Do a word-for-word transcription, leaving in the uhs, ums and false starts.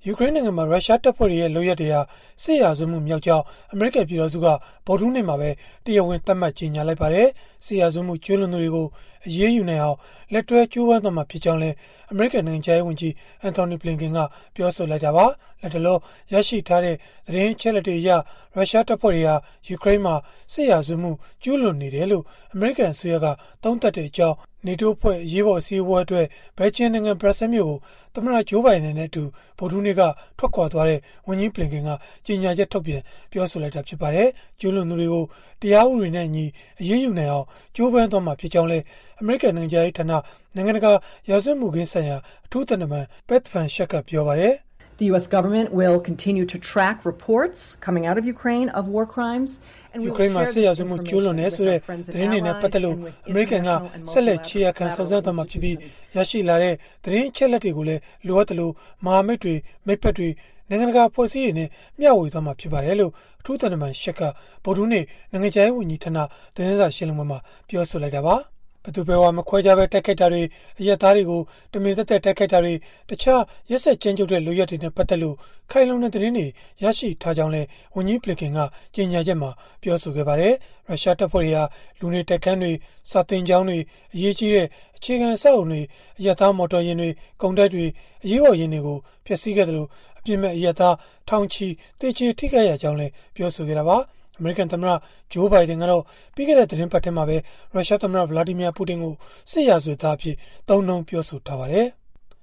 ယူကရိန်းနိုင်ငံမှာရုရှားတပ်ဖွဲ့တွေရဲ့လုပ်ရပ်တွေဟာစစ်ရာဇဝတ်မှုမြောက်ကြောင်းအမေရိကန်ပြည်ထောင်စုကဗုဒ္ဓဟူးနေ့မှာပဲတရားဝင်သတ်မှတ်ကြေညာလိုက်ပါတယ်။စစ်ရာဇဝတ်မှုကျူးလွန်သူတွေကိုအရေးယူနိုင်အောင်လက်တွဲကြိုးပမ်းသွားမှာဖြစ်ကြောင်းလည်းအမေရိကန်နိုင်ငံခြားရေးဝန်ကြီးအန်တိုနီဘလင်ကန်ကပြောဆိုလိုက်တာပါ။လက်တလောရရှိထားတဲ့သတင်းအချက်အလက်တွေအရရုရှားတပ်ဖွဲ့တွေဟာယူကရိန်းမှာစစ်ရာဇဝတ်မှုကျူးလွန်နေတယ်လို့အမေရိကန်အစိုးရကသုံးသပ်တဲ့အကြောင်းနေတိုးဖွဲ့အရေးပေါ်အစည်းအဝေးအတွက်ဘယ်လ်ဂျီယံနိုင်ငံဘရပ်ဆဲလ်မြို့ကိုသမ္မတဂျိုးဘိုင်ဒန်နဲ့အတူဗုဒ္ဓဟူးနေ့ကထွက်ခွာသွားတဲ့ဝန်ကြီးဘလင်ကန်ကကြေညာချက်ထုတ်ပြန်ပြောဆိုလိုက်တာဖြစ်ပါတယ်။ကျူးလွန်သူတွေကိုတရားဥပဒေနဲ့အညီအရေးယူနိုင်အောင်ကြိုးပမ်းသွားမှာဖြစ်ကြောင်းလည်းအမေရိကန်နိုင်ငံခြားရေးဌာနနိုင်ငံတကာရာဇဝတ်မှုခင်းဆိုင်ရာအထူးသံတမန်ဘက်သ်ဗန်ရှက်ကပြောပါတယ်။ The U S government will continue to track reports coming out of Ukraine of war crimes and we will share this information with our friends and allies and with international and multilateral organizations. ရရှိလာတဲ့သတင်းအချက်အလက်တွေကိုလည်းလိုအပ်တယ်လို့မဟာမိတ်တွေမိတ်ဖက်တွေနိုင်ငံတကာဖွဲ့စည်းတွေနဲ့မျှဝေသွားမှာဖြစ်ပါတယ်လို့အထူးသံတမန်ရှက်ကဗုဒ္ဓဟူးနေ့နိုင်ငံခြားရေးဝန်ကြီးဌာနသတင်းစာရှင်းလင်းပွဲမှာပြောဆိုလိုက်တာပါ။ဘယ်သူပဲဝါမခွဲခြားပဲတိုက်ခိုက်တာတွေအရက်သားတွေကိုတမင်သက်သက်တိုက်ခိုက်တာတွေတခြားရက်ဆက်ကျဉ်းကျုပ်တဲ့လူရက်တွေနဲ့ပတ်သက်လို့ခိုင်လုံတဲ့သတင်းတွေရရှိထားကြောင်းလည်းဝန်ကြီးဘလင်ကန်ကကြေညာချက်မှာပြောဆိုခဲ့ပါတယ်။ရုရှားတပ်ဖွဲ့တွေဟာလူနေတပ်ခန်းတွေစာသင်ကျောင်းတွေအရေးကြီးတဲ့အခြေခံအဆောက်အုံတွေအရက်သားမော်တော်ယာဉ်တွေကုန်တိုက်တွေအရေးပေါ်ယာဉ်တွေကိုဖျက်ဆီးခဲ့တယ်လို့အပြစ်မဲ့အရက်သားထောင်ချီတေချေထိခိုက်ရကြောင်းလည်းပြောဆိုခဲ့တာပါ။အမေရိကန်သမ္မတဂျိုးဘိုင်ဒန်ကတော့ပြီးခဲ့တဲ့သတင်းပတ်ထဲမှာပဲရုရှားသမ္မတဗလာဒီမီယာပူတင်ကိုစစ်ရာဇဝတ်သားအဖြစ်သုံးနှုန်းပြောဆိုထားပါတယ်။